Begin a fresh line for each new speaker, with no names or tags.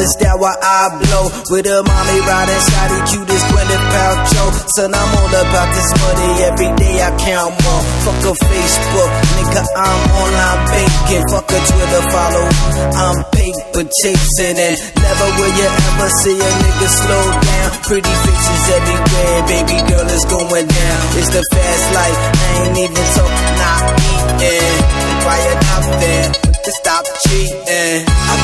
is that why I blow? With a mommy riding shotty, cute as Gwyneth Paltrow. Son, I'm all about this money, every day I count more. Fuck a Facebook, nigga, I'm online banking. Fuck a Twitter follow, I'm paper chasing. And never will you ever see a nigga slow down. Pretty faces everywhere, baby girl, it's going down. It's the fast life, I ain't even talking, not eating. Quiet out there, to stop cheating.